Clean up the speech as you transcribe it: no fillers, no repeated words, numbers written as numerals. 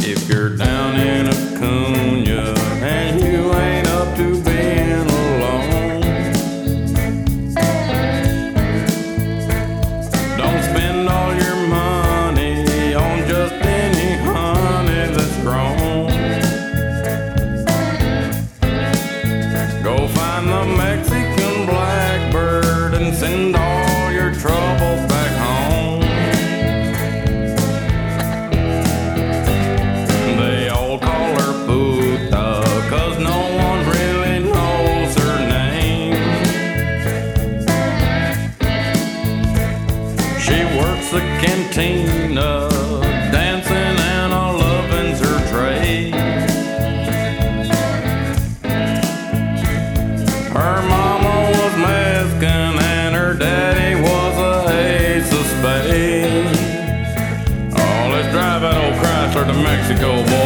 If you're down in Acuna and you ain't up to being alone, don't spend all your money on just any honey that's grown. Go find the Mexican blackbird and send all your troubles back home. They all call her Puta, 'cause no one really knows her name. She works the cantina, dancing and a lovin's her trade. Her mama was Mexican and her daddy was a ace of spades. Oh, let's drive that old Chrysler to Mexico, boy.